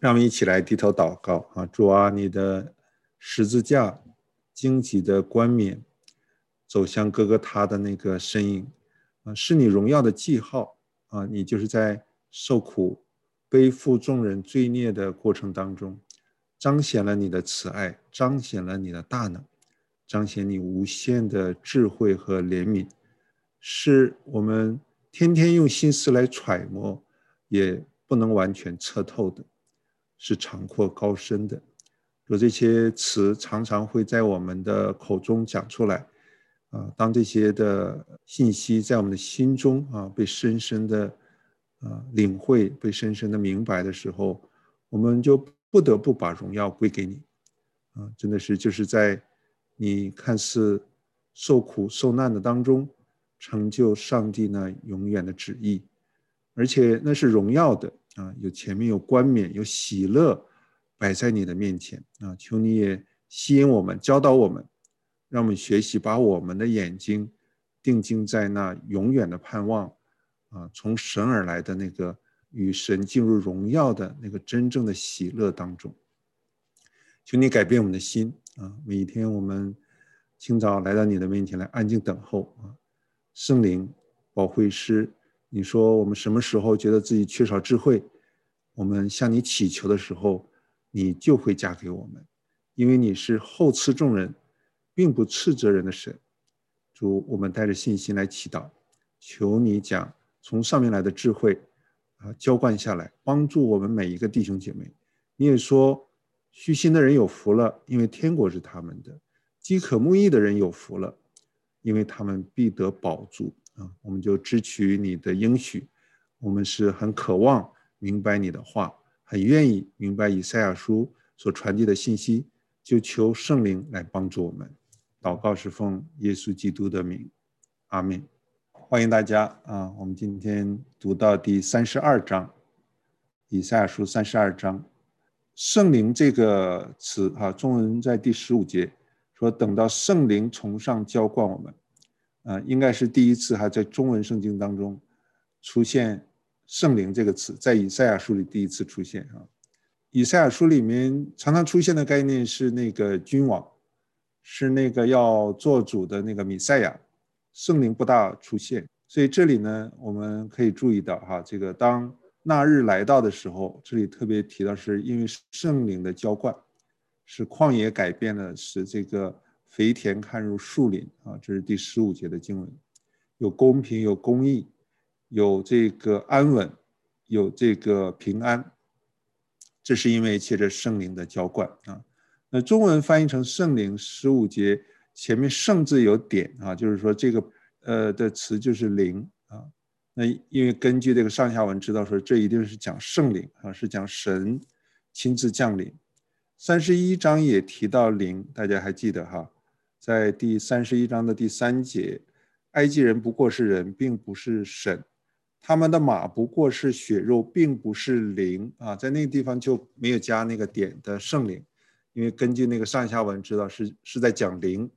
让我们一起来低头祷告啊！主啊，你的十字架荆棘的冠冕走向哥哥他的那个身影啊，是你荣耀的记号啊！你就是在受苦背负众人罪孽的过程当中，彰显了你的慈爱，彰显了你的大能，彰显你无限的智慧和怜悯，是我们天天用心思来揣摩也不能完全测透的，是长阔高深的。这些词常常会在我们的口中讲出来当这些的信息在我们的心中被深深的领会，被深深的明白的时候，我们就不得不把荣耀归给你真的是就是在你看似受苦受难的当中，成就上帝那永远的旨意，而且那是荣耀的有前面有冠冕，有喜乐摆在你的面前求你也吸引我们，教导我们，让我们学习把我们的眼睛定睛在那永远的盼望从神而来的那个与神进入荣耀的那个真正的喜乐当中。求你改变我们的心每一天我们清早来到你的面前来安静等候圣灵保惠师，你说我们什么时候觉得自己缺少智慧，我们向你祈求的时候，你就会加给我们，因为你是厚赐众人并不斥责人的神。主，我们带着信心来祈祷，求你将从上面来的智慧浇灌下来，帮助我们每一个弟兄姐妹。你也说虚心的人有福了，因为天国是他们的；饥渴慕义的人有福了，因为他们必得饱足我们就支取你的应许，我们是很渴望明白你的话，很愿意明白以赛亚书所传递的信息，就求圣灵来帮助我们。祷告是奉耶稣基督的名，阿们。欢迎大家我们今天读到第32章，以赛亚书32章。圣灵这个词中文在第15节说，等到圣灵从上浇灌我们应该是第一次在中文圣经当中出现圣灵这个词，在以赛亚书里第一次出现以赛亚书里面常常出现的概念是那个君王，是那个要做主的那个弥赛亚，圣灵不大出现。所以这里呢，我们可以注意到这个当那日来到的时候，这里特别提到是因为圣灵的浇灌，使旷野改变了，使这个肥田看入树林这是第15节的经文。有公平，有公义，有这个安稳，有这个平安，这是因为借着圣灵的浇灌那中文翻译成圣灵15节前面圣字有点就是说这个的词就是灵那因为根据这个上下文知道说这一定是讲圣灵是讲神亲自降临。31章也提到灵，大家还记得在第31章的第3节，埃及人不过是人，并不是神，他们的马不过是血肉，并不是灵在那个地方就没有加那个点的圣灵，因为根据那个上下文知道是在讲灵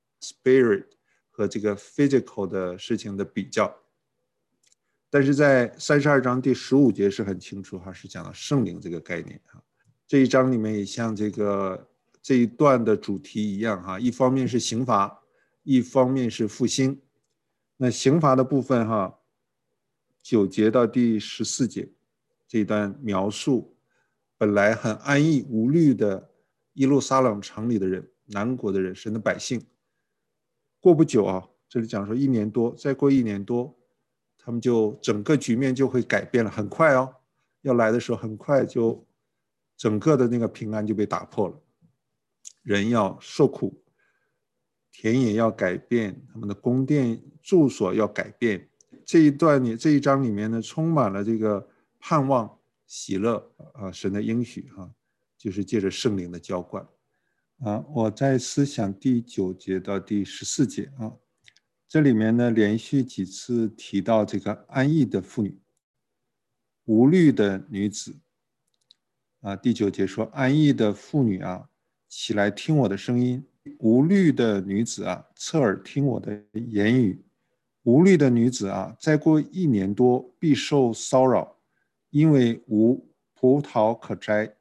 spirit 和这个 physical 的事情的比较。但是在32章第15节是很清楚是讲到圣灵这个概念这一章里面也像这一段的主题一样一方面是刑罚，一方面是复兴。那刑罚的部分9节到第14节这一段描述本来很安逸无虑的耶路撒冷城里的人，南国的人，神的百姓，过不久这里讲说1年多，再过1年多，他们就整个局面就会改变了，很快要来的时候很快就整个的那个平安就被打破了，人要受苦，田野要改变，他们的宫殿住所要改变。这一章里面呢，充满了这个盼望、喜乐神的应许就是借着圣灵的浇灌我在思想第9节到第14节这里面呢连续几次提到这个安逸的妇女、无虑的女子第9节说，安逸的妇女起来听我的声音，无虑的女子侧耳听我的言语。无虑的女子再过1年多必受骚扰，因为无葡萄可摘，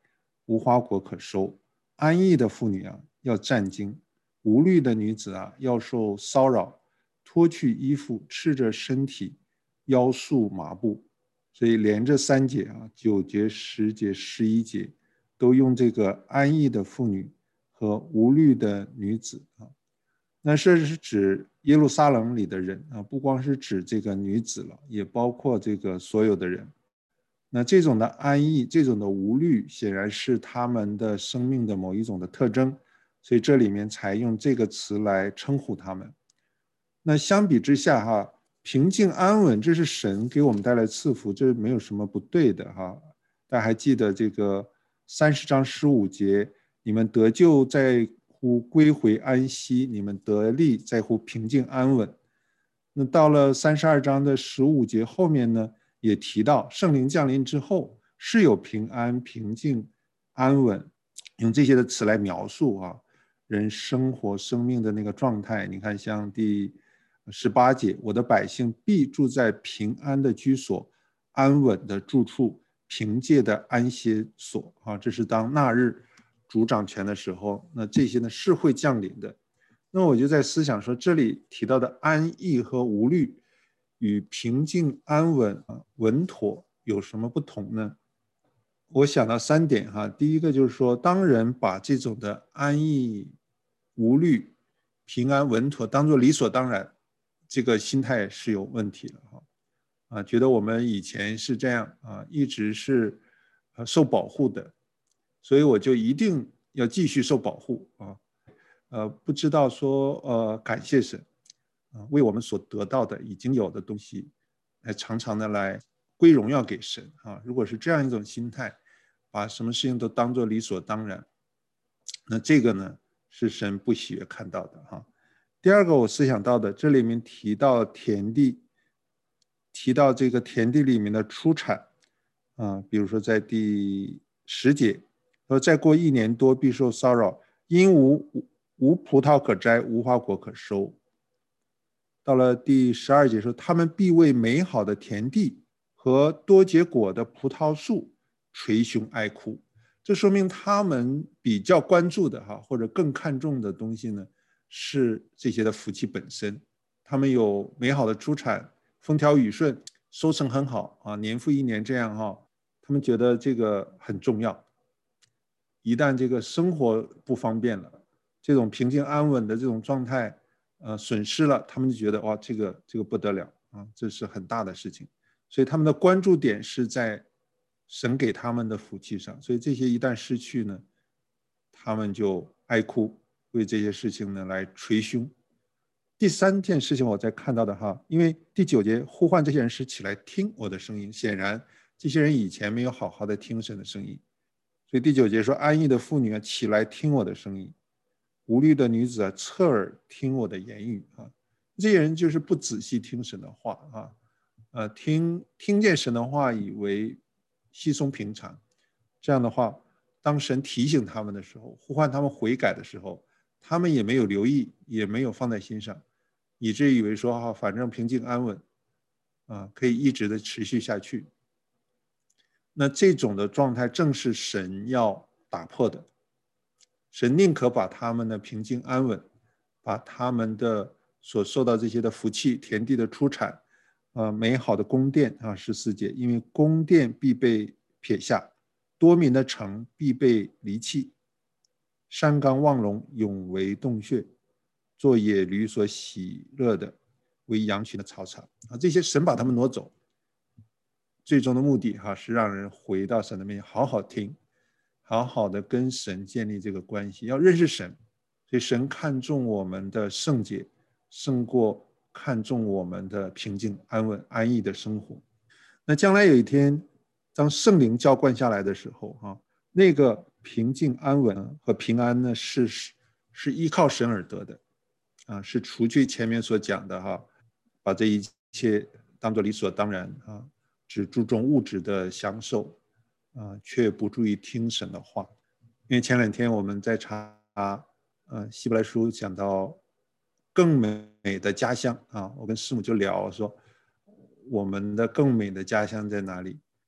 无花果可收。安逸的妇女啊，要战惊；无虑的女子啊，要受骚扰，脱去衣服，赤着身体，腰束麻布。所以连着3节啊，9节、10节、11节，都用这个安逸的妇女和无虑的女子啊。那这是指耶路撒冷里的人啊，不光是指这个女子了，也包括这个所有的人。那这种的安逸，这种的无虑，显然是他们的生命的某一种的特征，所以这里面才用这个词来称呼他们。那相比之下哈，平静安稳，这是神给我们带来赐福，这没有什么不对的哈。大家还记得这个30章15节，你们得救在乎归回安息，你们得力在乎平静安稳。那到了32章的15节后面呢，也提到圣灵降临之后是有平安、平静、安稳，用这些的词来描述啊，人生活生命的那个状态。你看，像第18节，我的百姓必住在平安的居所，安稳的住处，凭借的安歇所啊，这是当那日主掌权的时候，那这些呢是会降临的。那我就在思想说，这里提到的安逸和无虑与平静安稳稳妥有什么不同呢？我想到3点哈。第一个就是说，当人把这种的安逸无虑平安稳妥当作理所当然，这个心态是有问题的哈。觉得我们以前是这样啊，一直是受保护的，所以我就一定要继续受保护啊。不知道说感谢神啊，为我们所得到的已经有的东西，常常的来归荣耀给神啊。如果是这样一种心态，把什么事情都当作理所当然，那这个呢是神不喜悦看到的哈。第二个我思想到的，这里面提到田地，提到这个田地里面的出产啊，比如说在第10节说，再过1年多必受骚扰，因无葡萄可摘，无花果可收。到了第12节说，他们必为美好的田地和多结果的葡萄树捶胸哀哭。这说明他们比较关注的哈，或者更看重的东西呢，是这些的福气本身。他们有美好的出产，风调雨顺，收成很好啊，年复一年这样哈，他们觉得这个很重要。一旦这个生活不方便了，这种平静安稳的这种状态损失了，他们就觉得哇，这个不得了啊，这是很大的事情。所以他们的关注点是在神给他们的福气上，所以这些一旦失去呢，他们就哀哭，为这些事情呢来捶胸。第3件事情我在看到的哈，因为第9节呼唤这些人是起来听我的声音，显然这些人以前没有好好的听神的声音，所以第9节说，安逸的妇女啊，起来听我的声音，无虑的女子啊，侧耳听我的言语啊。这些人就是不仔细听神的话啊，听见神的话以为稀松平常，这样的话，当神提醒他们的时候，呼唤他们悔改的时候，他们也没有留意，也没有放在心上，以至于以为说反正平静安稳啊，可以一直的持续下去。那这种的状态正是神要打破的。神宁可把他们的平静安稳，把他们的所受到这些的福气，田地的出产美好的宫殿啊，14节，因为宫殿必被撇下，多民的城必被离弃，山冈望龙，永为洞穴，做野驴所喜乐的，为羊群的草场啊。这些神把他们挪走，最终的目的是让人回到神的面前，好好听，好好的跟神建立这个关系，要认识神。所以神看重我们的圣洁，胜过看重我们的平静安稳安逸的生活。那将来有一天，当圣灵浇灌下来的时候那个平静安稳和平安呢，是依靠神而得的是除去前面所讲的把这一切当作理所当然只注重物质的享受却不注意听神的话。因为前2天我们在查希伯来书讲到更美的家乡我跟师母就聊说，我们的更美的家乡在哪里？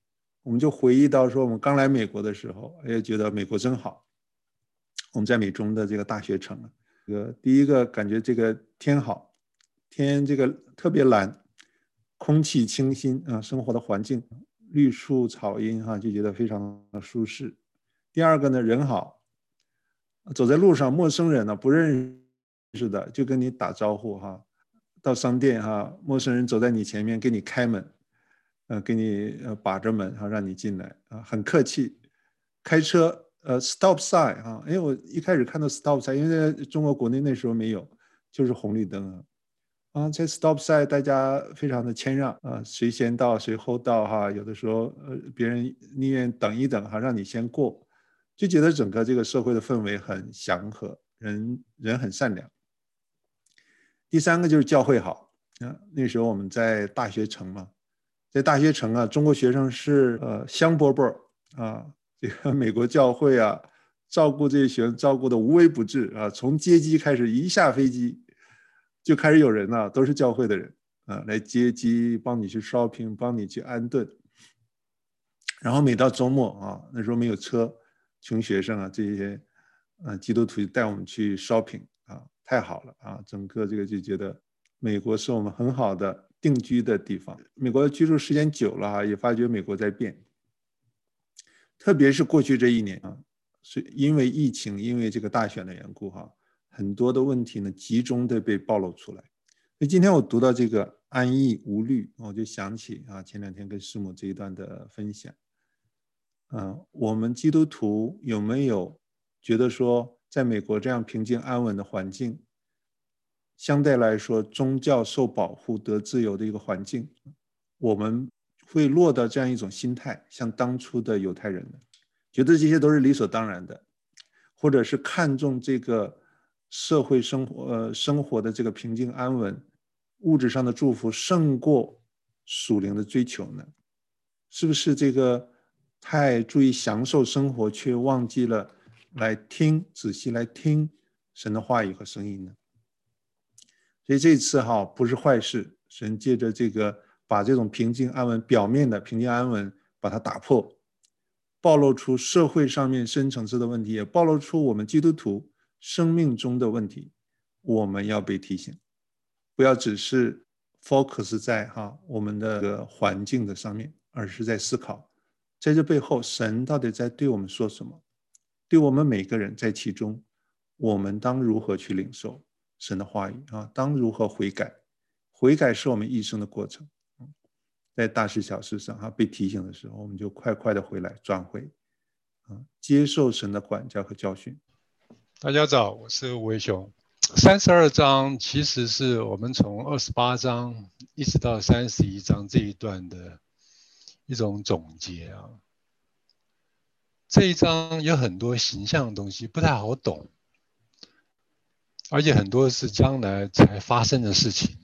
我们就回忆到说我们刚来美国的时候，也觉得美国真好。我们在美中的这个大学城，第一个感觉这个天好，天这个特别蓝，空气清新啊，生活的环境绿树草荫哈，就觉得非常的舒适。第二个呢，人好，走在路上陌生人呢不认识的就跟你打招呼哈，到商店哈，陌生人走在你前面给你开门，给你把着门哈，让你进来啊，很客气。开车stop sign 啊，我一开始看到 stop sign，因为在中国国内那时候没有，就是红绿灯啊，在 stop sign 大家非常的谦让啊，谁先到谁后到哈，有的时候别人宁愿等一等哈，让你先过，就觉得整个这个社会的氛围很祥和，人很善良。第三个就是教会好啊，那时候我们在大学城嘛，在大学城啊，中国学生是香饽饽啊，这个美国教会啊，照顾这些学生照顾的无微不至啊，从接机开始，一下飞机就开始有人了，都是教会的人啊，来接机，帮你去 shopping， 帮你去安顿。然后每到周末啊，那时候没有车，穷学生啊，这些基督徒带我们去 shopping 啊，太好了啊，整个这个就觉得美国是我们很好的定居的地方。美国居住时间久了啊，也发觉美国在变，特别是过去这一年啊，是因为疫情，因为这个大选的缘故哈，很多的问题呢集中的被暴露出来。所以今天我读到这个安逸无虑，我就想起啊前2天跟师母这一段的分享。我们基督徒有没有觉得说，在美国这样平静安稳的环境，相对来说宗教受保护得自由的一个环境，我们会落到这样一种心态，像当初的犹太人呢，觉得这些都是理所当然的，或者是看重这个社会生活的这个平静安稳，物质上的祝福胜过属灵的追求呢？是不是这个太注意享受生活，却忘记了仔细来听神的话语和声音呢？所以这一次不是坏事，神借着这个把这种平静安稳表面的平静安稳把它打破，暴露出社会上面深层次的问题，也暴露出我们基督徒生命中的问题，我们要被提醒，不要只是 focus 在我们的环境的上面，而是在思考在这背后神到底在对我们说什么，对我们每个人在其中，我们当如何去领受神的话语当如何悔改，悔改是我们一生的过程，在大事小事上被提醒的时候，我们就快快的回来转回接受神的管教和教训。 大家早，我是吴伟雄。32章其实是我们从28章一直到31章这一段的一种总结啊。这一章有很多形象的东西不太好懂，而且很多是将来才发生的事情。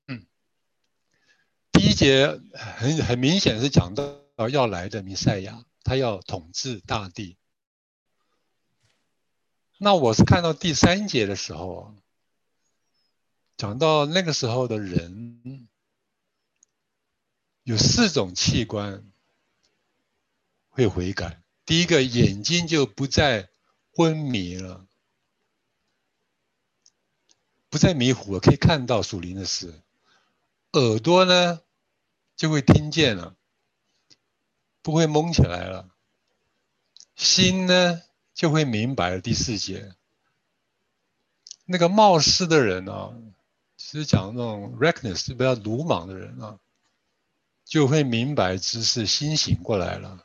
第一节很明显是讲到要来的弥赛亚，他要统治大地。那我是看到第3节的时候，讲到那个时候的人有4种器官会悔改。第一个，眼睛就不再昏迷了，不再迷糊了，可以看到属灵的事。耳朵呢就会听见了，不会蒙起来了。心呢就会明白了。第4节，那个冒失的人其实讲那种 reckless 比较鲁莽的人就会明白知识，心醒过来了。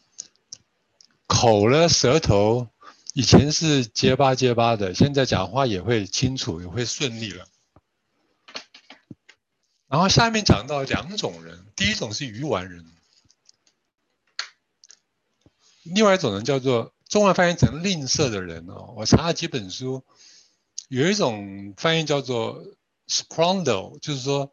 口呢，舌头以前是结巴结巴的，现在讲话也会清楚，也会顺利了。然后下面讲到2种人，第一种是愚顽人，另外一种人叫做中文翻译成吝啬的人我查了几本书，有一种翻译叫做 scoundrel， 就是说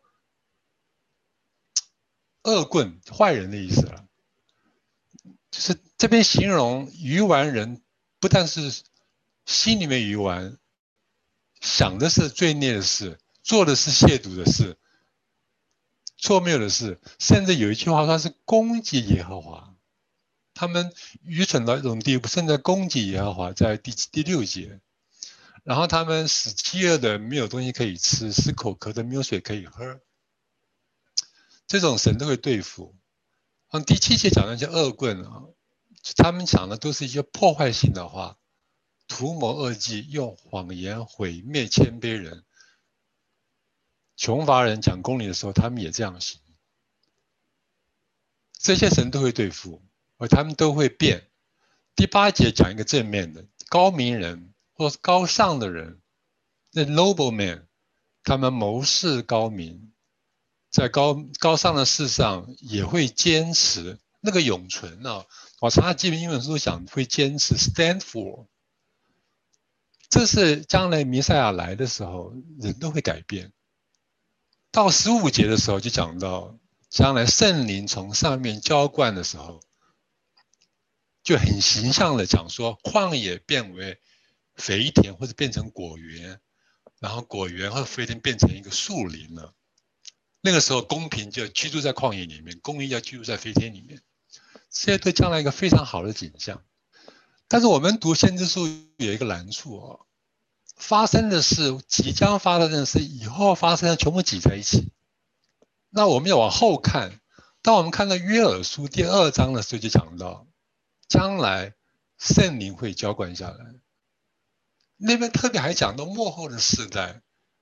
恶棍、坏人的意思了。就是这边形容愚顽人，不但是心里面愚顽，想的是罪孽的事，做的是亵渎的事，错谬的事，甚至有一句话说是攻击耶和华。 他们愚蠢到一种地步，甚至攻击耶和华，在第6节。然后他们使饥饿的没有东西可以吃，使口渴的没有水可以喝。这种神都会对付。第7节讲的那些恶棍啊，他们讲的都是一些破坏性的话，图谋恶计，用谎言毁灭谦卑人。穷乏人讲公理的时候，他们也这样行。这些神都会对付，而他们都会变。第8节讲一个正面的，高明人或是高尚的人，那 nobleman， 他们谋事高明，在高尚的事上也会坚持。那个永存啊，我查基本英文书讲会坚持 stand for。这是将来弥赛亚来的时候，人都会改变。到15节的时候就讲到，将来圣灵从上面浇灌的时候，就很形象的讲说，旷野变为肥田，或者变成果园，然后果园或者肥田变成一个树林了。那个时候公平就居住在旷野里面，公义要居住在肥田里面，这些对将来一个非常好的景象。但是我们读先知书有一个难处哦，发生的事、即将发生的事、以后发生的全部挤在一起。那我们要往后看，当我们看到约珥书第2章的时候，就讲到将来圣灵会浇灌下来。那边特别还讲到末后的世代，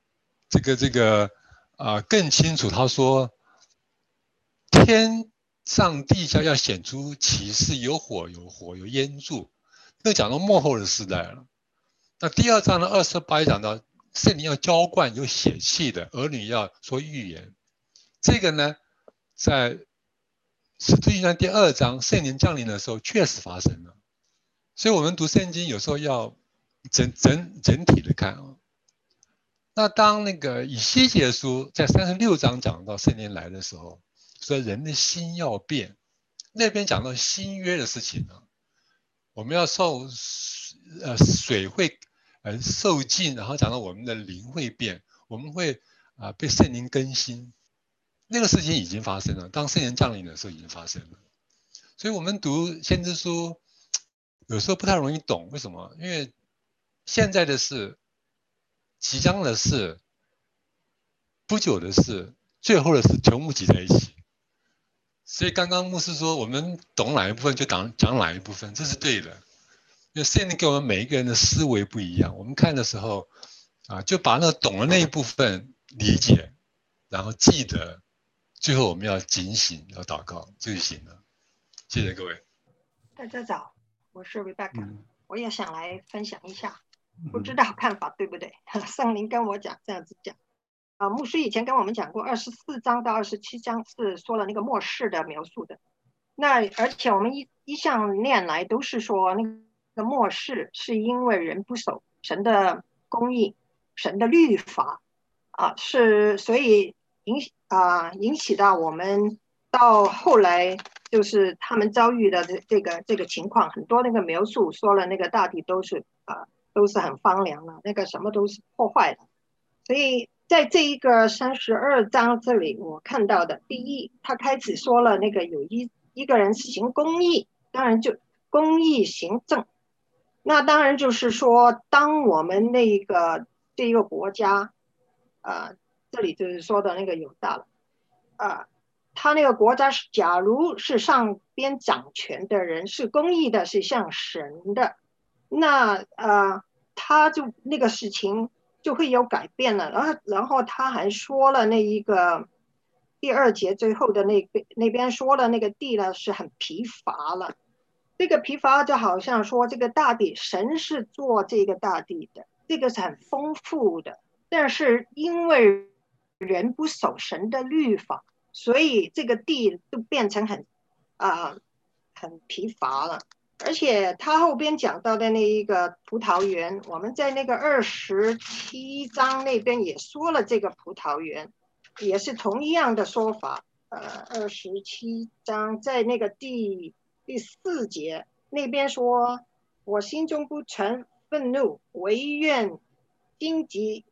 更清楚。他说，天上地下要显出启示，有火有烟柱，那讲到末后的世代了。那第2章的28也讲到圣灵要浇灌有血气的儿女要说预言。这个呢，在使徒行传第2章圣灵降临的时候确实发生了。所以我们读圣经有时候要整体的看啊。那当那个以西结书在36章讲到圣灵来的时候，说人的心要变，那边讲到新约的事情呢，我们要水会受尽，然后讲到我们的灵会变，我们会被圣灵更新。那个事情已经发生了，当圣灵降临的时候已经发生了。所以我们读先知书有时候不太容易懂，为什么？因为现在的事、即将的事、不久的事、最后的事全部挤在一起。所以刚刚牧师说我们懂哪一部分就讲哪一部分，这是对的。因为圣灵给我们每一个人的思维不一样，我们看的时候就把那懂的那一部分理解，然后记得，最后我们要警醒，要祷告，就行了。谢谢各位。 大家早，我是 Rebecca，我也想来分享一下，不知道看法对不对？圣灵跟我讲这样子讲牧师以前跟我们讲过，24章到27章是说了那个末世的描述的。那而且我们一向念来都是说那个末世是因为人不守神的公义、神的律法是所以引起到我们到后来就是他们遭遇的这个情况，很多那个描述说了那个大地都是很荒凉了，那个什么都是破坏的。所以在这一个32章这里，我看到的第一，他开始说了那个有一个人行公义，当然就公义行政。那当然就是说，当我们这一个国家这里就是说的那个犹大了他那个国家假如是上边掌权的人是公义的，是像神的，那他就那个事情就会有改变了。然后他还说了那一个第2节最后的那边说了那个地呢是很疲乏了。这个疲乏就好像说这个大地，神是做这个大地的，这个是很丰富的，但是因为人不守神的律法，所以这个地都变成很疲乏了。而且他后边讲到的那一个葡萄园，我们在那个27章那边也说了这个葡萄园，也是同一样的说法。27章在那个第4节那边说，我心中不曾愤怒，惟愿荆棘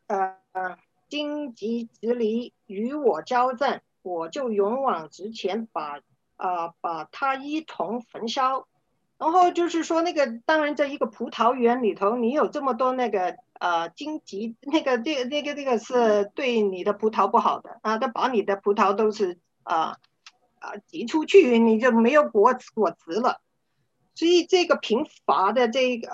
直离与我交战，我就勇往直前，把把它一同焚烧。然后就是说那个，当然在一个葡萄园里头，你有这么多那个荆棘，那个是对你的葡萄不好的啊，它把你的葡萄都是挤出去，你就没有果子了。所以这个贫乏的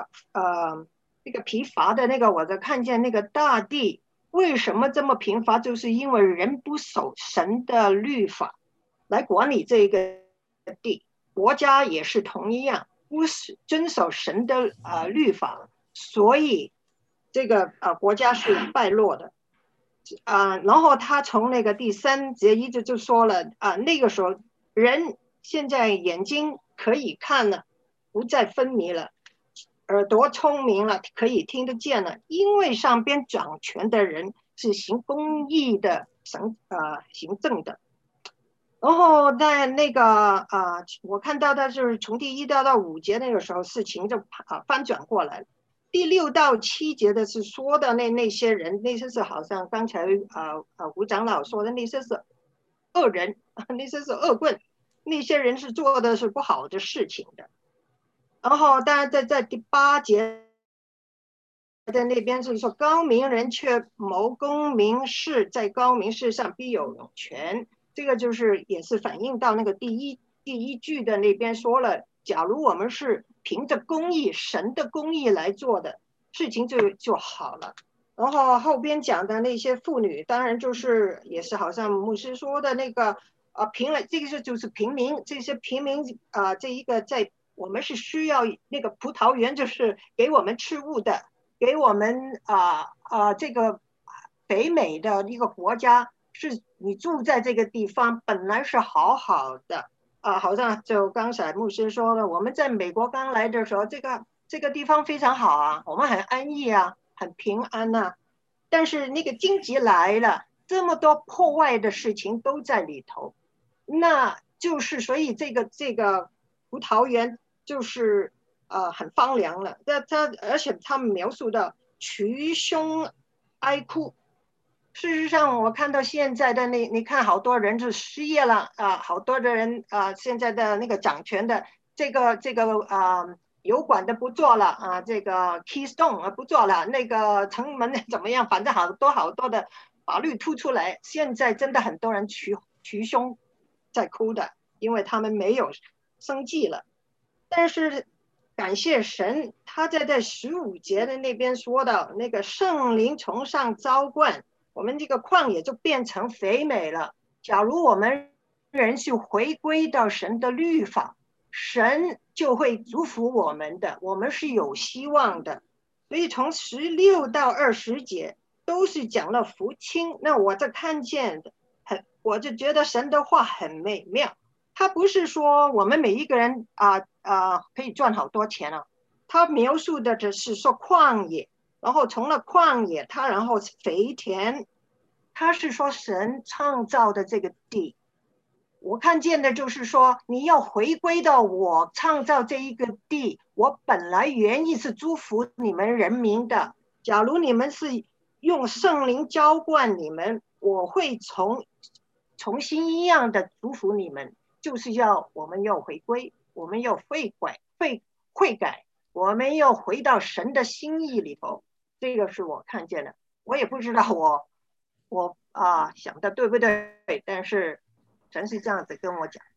那个，我在看见那个大地为什么这么贫乏，就是因为人不守神的律法来管理这个地，国家也是同一样。不是遵守神的律法，所以这个国家是败落的然后他从那个第3节一直就说了那个时候人现在眼睛可以看了，不再分迷了，耳朵聪明了，可以听得见了，因为上边掌权的人是行公义的行政的。然后在那个我看到的就是从第1到5节那个时候事情就翻转过来了。第6到7节的是说的那些人，那些是好像刚才吴长老说的那些是恶人，那些是恶棍，那些人是做的是不好的事情的。然后当然在第8节在那边是说高明人却谋功名事，在高明事上必有永权。这个就是也是反映到那个第一句的那边说了，假如我们是凭着公义神的公义来做的事情就好了。然后后边讲的那些妇女，当然就是也是好像牧师说的那个这个就是平民，这些平民这一个在我们是需要那个葡萄园，就是给我们吃物的，给我们这个北美的一个国家，是你住在这个地方本来是好好的好像就刚才牧师说的，我们在美国刚来的时候，这个地方非常好啊，我们很安逸啊，很平安啊。但是那个荆棘来了，这么多破坏的事情都在里头，那就是所以这个葡萄园就是很荒凉了。而且他们描述的捶胸哀哭。事实上，我看到现在的你看好多人就失业了好多的人现在的那个掌权的这个油管的不做了这个 Keystone 不做了，那个城门怎么样？反正好多的法律突出来，现在真的很多人捶胸在哭的，因为他们没有生计了。但是感谢神，他在15节的那边说到，那个圣灵从上浇灌，我们这个旷野就变成肥美了。假如我们人是回归到神的律法，神就会祝福我们的，我们是有希望的。所以从16到20节都是讲了福清。那我这看见的我就觉得神的话很美妙。他不是说我们每一个人可以赚好多钱啊，他描述的只是说旷野，然后从了旷野，他然后肥田，他是说神创造的这个地。我看见的就是说，你要回归到我创造这一个地，我本来原意是祝福你们人民的。假如你们是用圣灵浇灌你们，我会重新一样的祝福你们。就是我们要回归，我们要悔改，我们要回到神的心意里头。这个是我看见的，我也不知道我想的对不对，但是神是这样子跟我讲。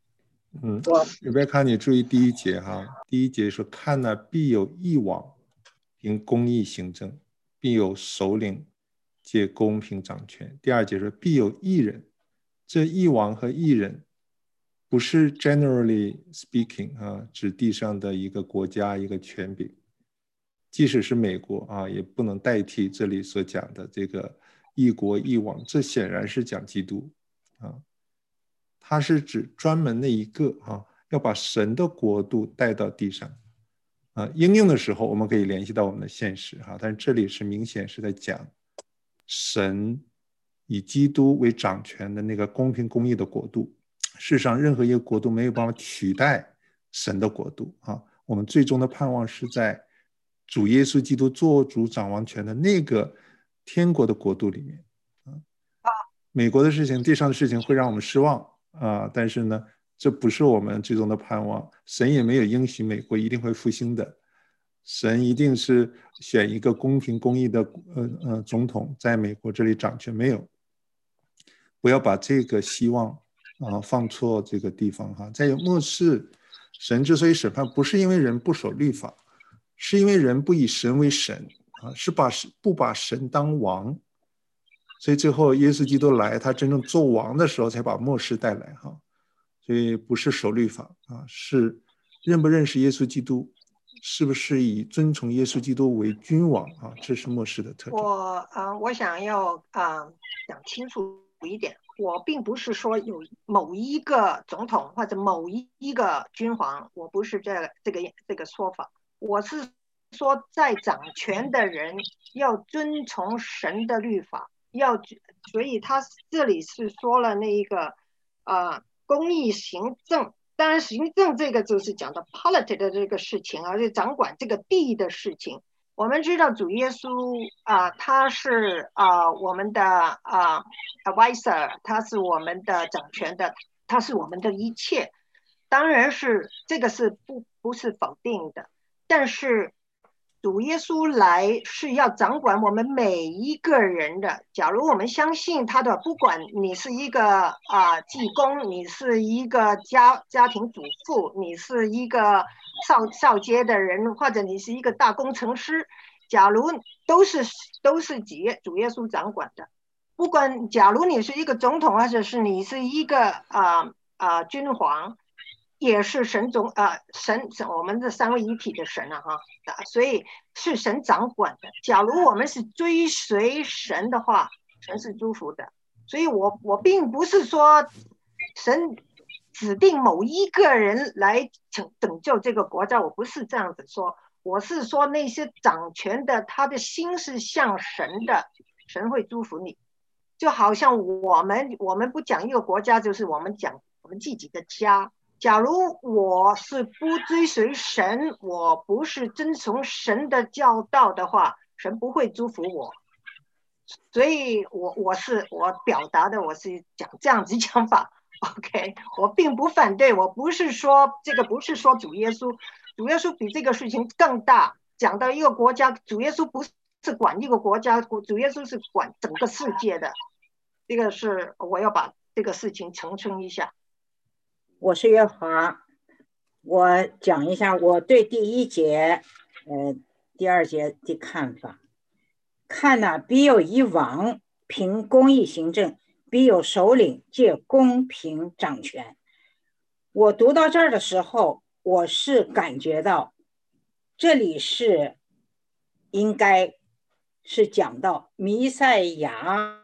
Rebecca， 你注意第1节哈，第1节说看了必有义王凭公义行政，必有首领借公平掌权。第2节说必有义人，这义王和义人不是 generally speaking 指地上的一个国家一个权柄，即使是美国也不能代替这里所讲的这个一国一王，这显然是讲基督它是指专门的一个要把神的国度带到地上应用的时候我们可以联系到我们的现实但是这里是明显是在讲神以基督为掌权的那个公平公义的国度。世上任何一个国度没有办法取代神的国度我们最终的盼望是在主耶稣基督做主掌王权的那个天国的国度里面美国的事情地上的事情会让我们失望但是呢这不是我们最终的盼望。神也没有应许美国一定会复兴的，神一定是选一个公平公义的总统在美国这里掌权，没有。不要把这个希望放错这个地方哈。再有末世，神之所以审判，不是因为人不守律法，是因为人不以神为神啊，是不把神当王。所以最后耶稣基督来，他真正做王的时候，才把末世带来哈。所以不是守律法啊，是认不认识耶稣基督，是不是以遵从耶稣基督为君王啊？这是末世的特征。 我想要讲清楚一点，我并不是说有某一个总统或者某一个君皇，我不是这个说法，我是说在掌权的人要遵从神的律法，所以他这里是说了那一个公义行政。当然行政这个就是讲的 polity 的这个事情，而且掌管这个地的事情。我们知道主耶稣他是我们的advisor， 他是我们的掌权的，他是我们的一切。当然是这个是不是否定的，但是主耶稣来是要掌管我们每一个人的。假如我们相信他的，不管你是一个技工，你是一个家庭主妇，你是一个扫街的人，或者你是一个大工程师，假如都是主耶稣掌管的。不管假如你是一个总统，或者是你是一个君皇，也是神我们这三位一体的神所以是神掌管的。假如我们是追随神的话，神是祝福的。所以我并不是说神指定某一个人来拯救这个国家，我不是这样子说，我是说那些掌权的，他的心是向神的，神会祝福你。就好像我们不讲一个国家，就是我们讲我们自己的家。假如我是不追随神，我不是遵从神的教导的话，神不会祝福我。所以我表达的我是讲这样子讲法 ，OK， 我并不反对，我不是说这个不是说主耶稣比这个事情更大。讲到一个国家，主耶稣不是管一个国家，主耶稣是管整个世界的。这个是我要把这个事情澄清一下。 我是月华，我讲一下我对第一节、第二节的看法。看哪，必有一王凭公义行政，必有首领借公平掌权。我读到这儿的时候，我是感觉到这里是应该是讲到弥赛亚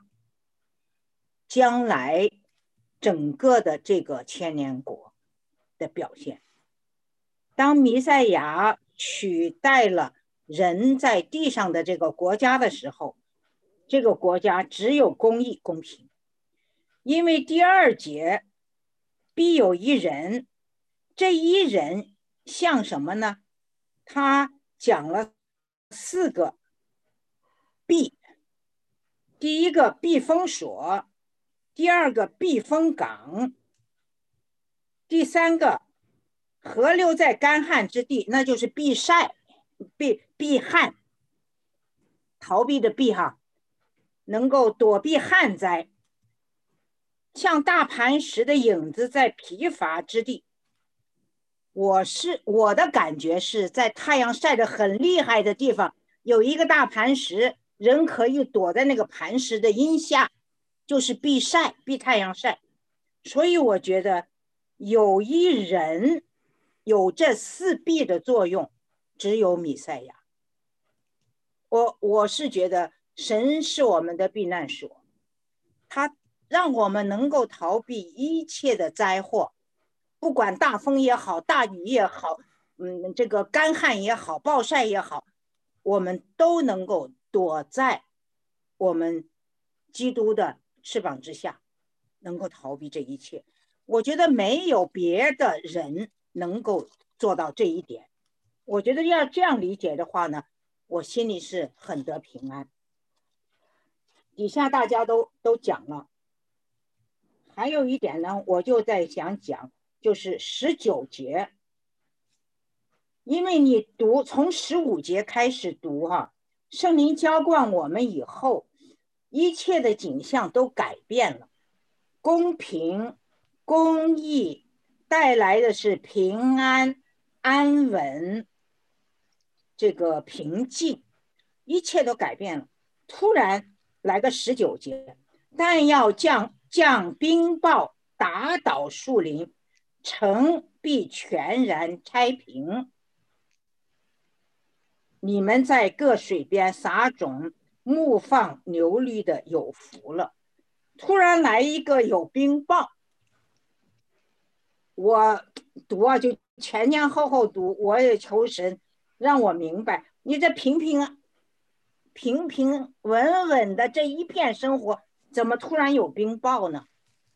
将来整个的这个千年国的表现。当弥赛亚取代了人在地上的这个国家的时候，这个国家只有公义公平。因为第二节必有一人，这一人像什么呢？他讲了4个避，第一个避风所，第二个避风港，第三个河流在干旱之地，那就是避晒避旱，逃避的避哈，能够躲避旱灾，像大磐石的影子在疲乏之地。我的感觉是在太阳晒得很厉害的地方有一个大磐石，人可以躲在那个磐石的阴下，就是避晒避太阳晒。所以我觉得有一人有这4避的作用，只有弥赛亚。我是觉得神是我们的避难所，他让我们能够逃避一切的灾祸，不管大风也好，大雨也好，这个干旱也好，暴晒也好，我们都能够躲在我们基督的翅膀之下，能够逃避这一切。我觉得没有别的人能够做到这一点。我觉得要这样理解的话呢，我心里是很得平安。底下大家都讲了， 还有一点呢，我就在想讲，就是19节，因为你读从15节开始读圣灵浇灌我们以后，一切的景象都改变了，公平、公义带来的是平安、安稳，这个平静，一切都改变了。突然来个19节，但要降冰雹，打倒树林，城必全然拆平。你们在各水边撒种，牧放牛驴的有福了。突然来一个有冰雹，我读就前后读，我也求神让我明白，你这平稳稳的这一片生活，怎么突然有冰雹呢？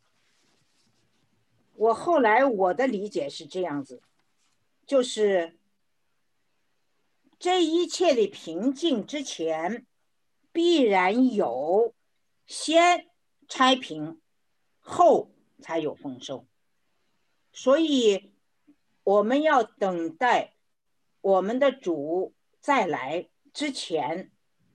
我后来我的理解是这样子，就是这一切的平静之前，必然有先拆平，后才有丰收。所以我们要等待我们的主再来之前，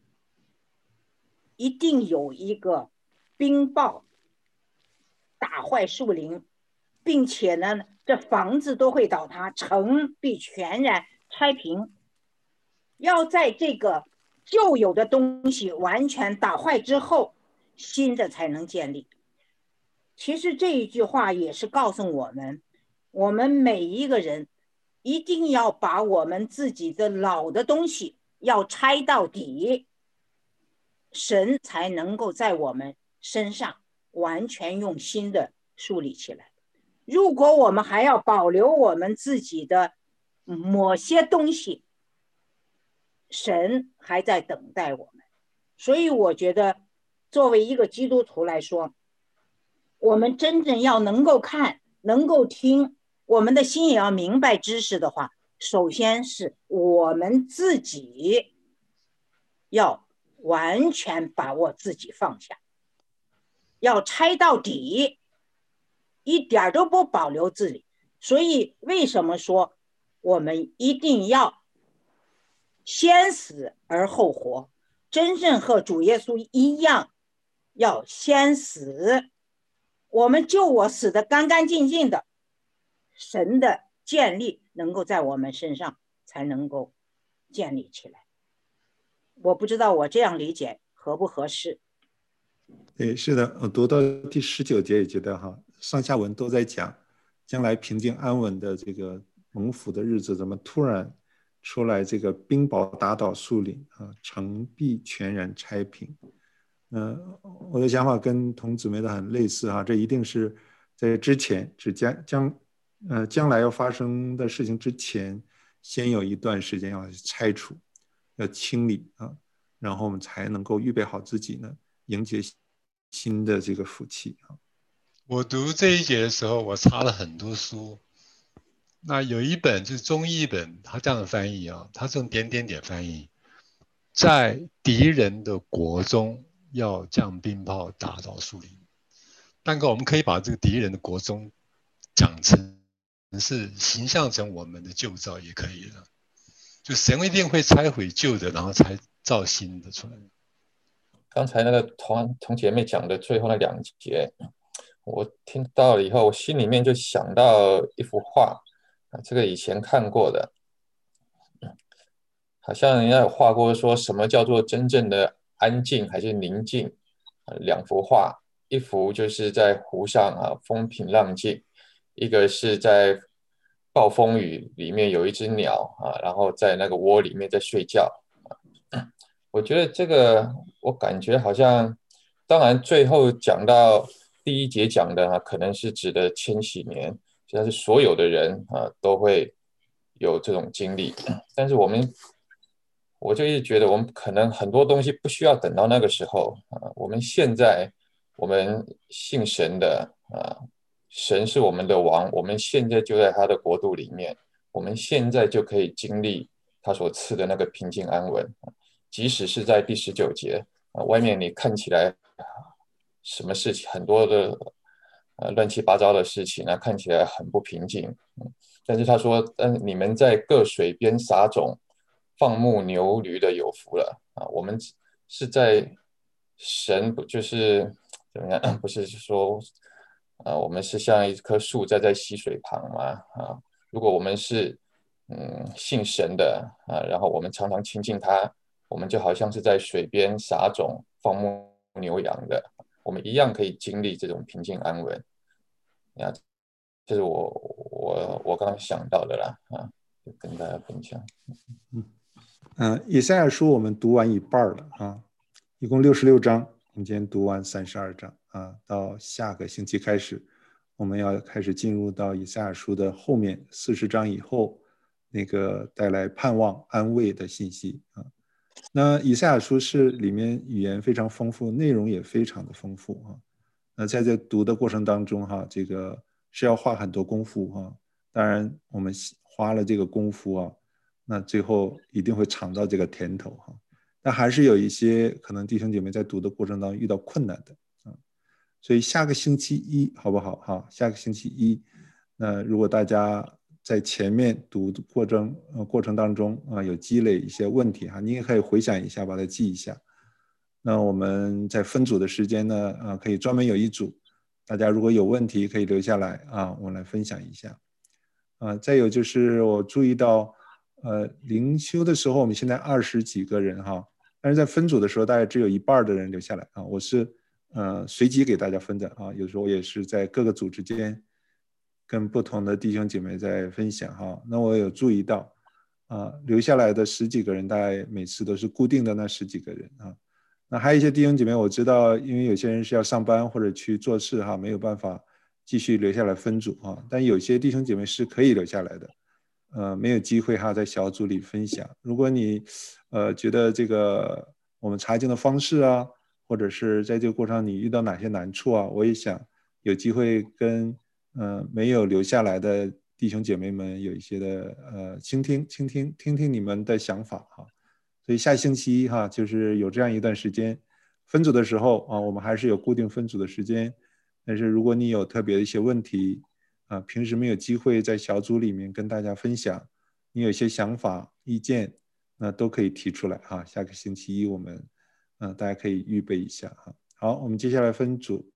一定有一个冰雹打坏树林，并且呢，这房子都会倒塌，城必全然拆平。要在这个旧有的东西完全打坏之后，新的才能建立。其实这一句话也是告诉我们，我们每一个人一定要把我们自己的老的东西要拆到底，神才能够在我们身上完全用新的树立起来。如果我们还要保留我们自己的某些东西，神还在等待我们。所以我觉得作为一个基督徒来说，我们真正要能够看能够听，我们的心也要明白知识的话，首先是我们自己要完全把握自己放下，要拆到底，一点都不保留自己。所以为什么说我们一定要先死而后活，真正和主耶稣一样，要先死，我们救我死得干干净净的，神的建立能够在我们身上才能够建立起来。我不知道我这样理解合不合适。 对，是的，我读到第19节也觉得上下文都在讲将来平静安稳的这个蒙福的日子，怎么突然出来这个冰雹打倒树林城必全然拆平。我的想法跟童姊妹的很类似这一定是在之前将来要发生的事情之前，先有一段时间要拆除，要清理然后我们才能够预备好自己呢，迎接新的这个福气我读这一节的时候，我查了很多书，那有一本就是中译本，它这样的翻译它是用点点点翻译，在敌人的国中要将冰雹打倒树林。但我们可以把这个敌人的国中讲成是形象成我们的旧造也可以了，就神一定会拆毁旧的，然后才造新的出来。 刚才那个同姐妹讲的最后那2节，我听到了以后，我心里面就想到一幅画这个以前看过的，好像人家有画过说什么叫做真正的安静还是宁静2幅画，一幅就是在湖上风平浪静，一个是在暴风雨里面有一只鸟然后在那个窝里面在睡觉。我觉得这个我感觉好像，当然最后讲到第1节讲的可能是指的千禧年，但是所有的人都会有这种经历，但是我就一直觉得我们可能很多东西不需要等到那个时候我们现在我们信神的神是我们的王，我们现在就在他的国度里面，我们现在就可以经历他所赐的那个平静安稳。即使是在第19节外面你看起来什么事情很多的乱七八糟的事情呢，看起来很不平静。但是他说，你们在各水边撒种，放牧牛驴的有福了啊！我们是在神不就是怎么样？不是说我们是像一棵树在溪水旁嘛啊？如果我们是信神的啊，然后我们常常亲近他，我们就好像是在水边撒种、放牧牛羊的，我们一样可以经历这种平静安稳。呀，这是我刚刚想到的啦啊，就跟大家分享。 以赛亚书我们读完一半了啊，一共66章，我们今天读完32章啊，到下个星期开始，我们要开始进入到以赛亚书的后面40章以后，那个带来盼望安慰的信息啊。那以赛亚书是里面语言非常丰富，内容也非常的丰富啊。那在这读的过程当中哈，这个是要花很多功夫哈。当然我们花了这个功夫啊，那最后一定会尝到这个甜头哈。但还是有一些可能弟兄姐妹在读的过程当中遇到困难的啊。所以下个星期一好不好哈？下个星期一，那如果大家在前面读的过程当中啊有积累一些问题哈，你也可以回想一下，把它记一下。那我们在分组的时间呢，可以专门有一组，大家如果有问题可以留下来啊，我来分享一下。再有就是我注意到，灵修的时候我们现在20几个人哈，但是在分组的时候大概只有一半的人留下来啊，我是随机给大家分的啊，有时候也是在各个组之间跟不同的弟兄姐妹在分享哈。那我有注意到留下来的10几个人，大概每次都是固定的那10几个人啊。那还有一些弟兄姐妹，我知道，因为有些人是要上班或者去做事哈，没有办法继续留下来分组啊。但有些弟兄姐妹是可以留下来的，没有机会哈在小组里分享。如果你觉得这个我们查经的方式啊，或者是在这个过程你遇到哪些难处啊，我也想有机会跟没有留下来的弟兄姐妹们有一些的倾听你们的想法哈。所以下星期一哈，就是有这样一段时间，分组的时候啊，我们还是有固定分组的时间。但是如果你有特别的一些问题啊，平时没有机会在小组里面跟大家分享，你有一些想法、意见，那都可以提出来哈。下个星期一我们大家可以预备一下哈。好，我们接下来分组。